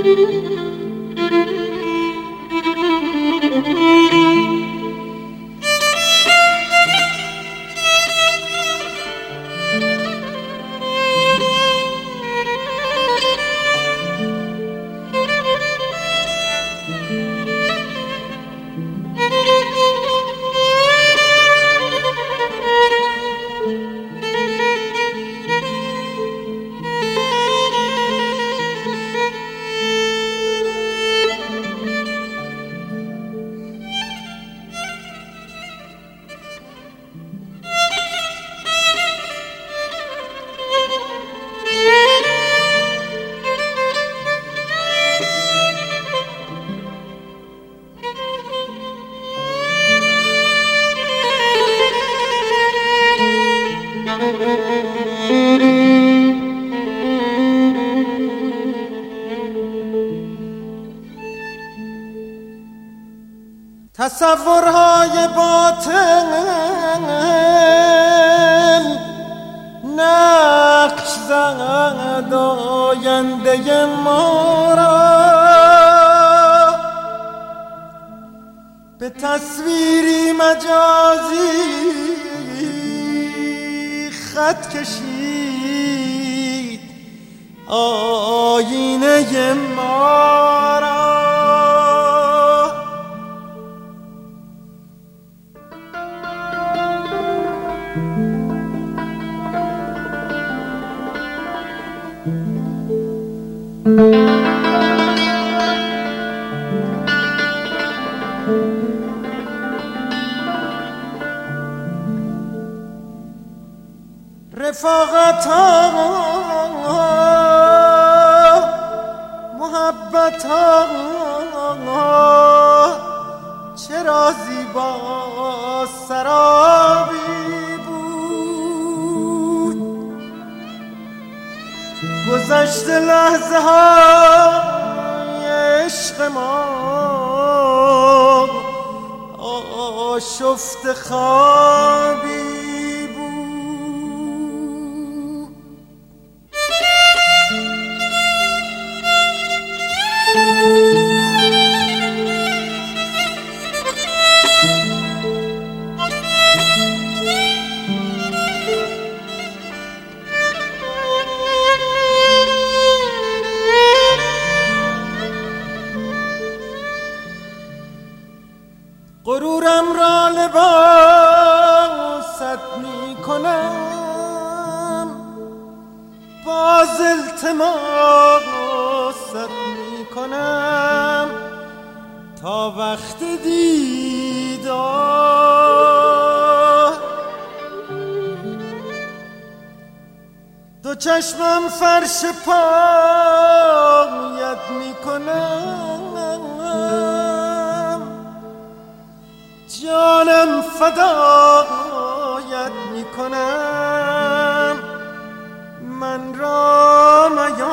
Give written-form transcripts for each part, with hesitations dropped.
تصورهای باطن نقش زد آینده ما را، به تصویری مجازی خط کشید آینه ما را. رفاقت ها، محبت ها چرا زیبا سرابی بود، گذشت لحظه های عشق ما آشفت خوابی. غرورم را لباست می کنم، باز التماست می کنم تا وقت دیدار. دو چشمم فرش پایت می کنم، جانم فدایت می کنم، من را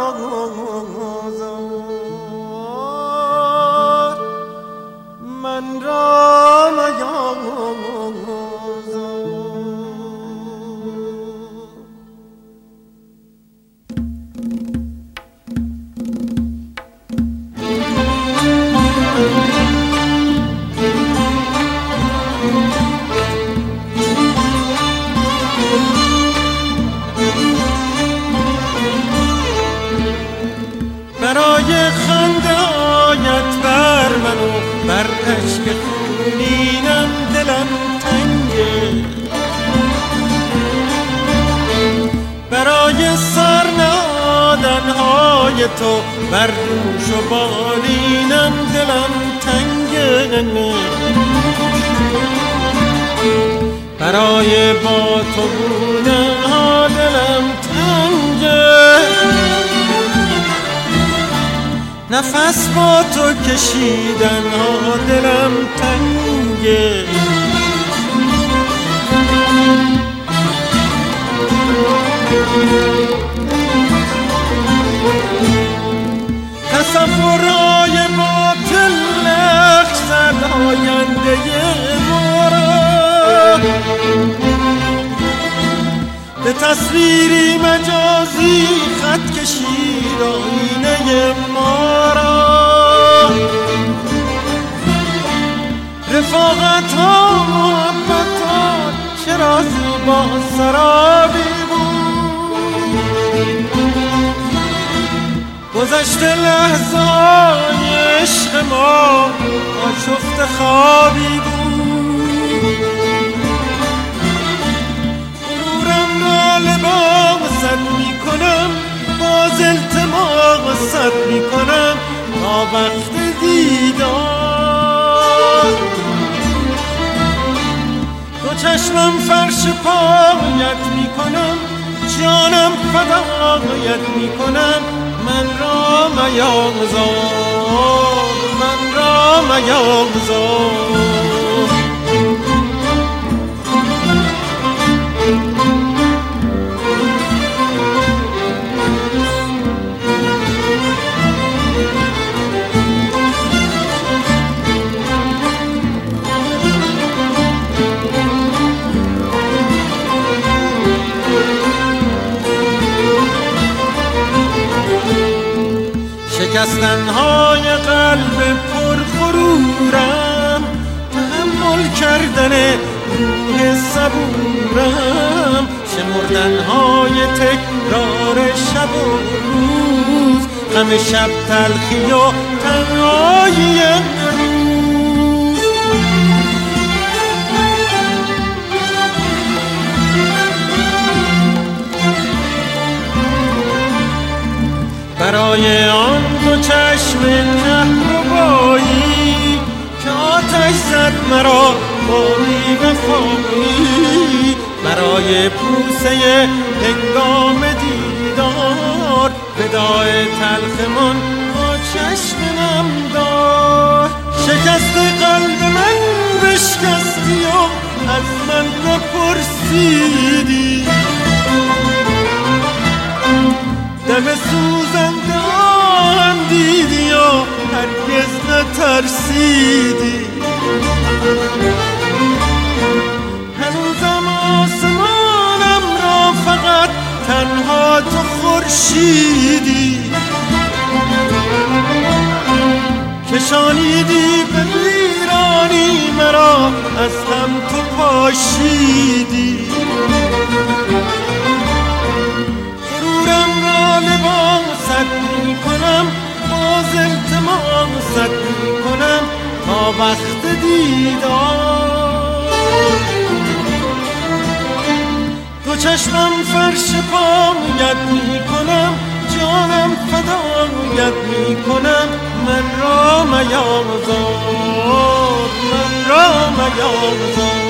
میازار، من را میازار. برای خنده‌هایت بر من و بر اشک خونینم دلم تنگه، برای سر نهادن‌های تو بر دوش و بالینم دلم تنگه، برای با تو بودن‌ها دلم تنگه، نفس با تو کشیدن ها دلم تنگه. تصورهای باطل نقش زد آینده ما را، به تصویری مجازی خط کشید آینه ما را. طاقت‌ها محبت‌ها چرا زیبا سرابی بود. گذشته لحظه های عشق ما آشفت خوابی بود. غرورم را لباست میکنم، باز التماست میکنم تا وقت دیدار. دو چشمم فرش پایت میکنم، جانم فدایت میکنم، من را میازار، من را میازار. شکستنهای قلب پرغرورم، تحمل کردن روح صبورم، شمردنهای تکرار شب و روز، همه شب تلخی و تنهایی روز. برای آن دو چشم کهربایی که آتش زد مرا با بی‌وفایی، برای بوسه هنگام دیدار، وداع تلخمان با چشم نمدار. شکست قلب من بشکستی و از من نپرسیدی، دم سوزنده آهم دیدی و هرگز نترسیدی. هنوزم آسمانم را فقط تنها تو خورشیدی، کشانیدی به ویرانی مرا، از هم تو پاشیدی. لباست میکنم، باز التماست میکنم تا وقت دیدار. دو چشمم فرش پایت میکنم، جانم فدایت میکنم، من را میازار، من را میازار.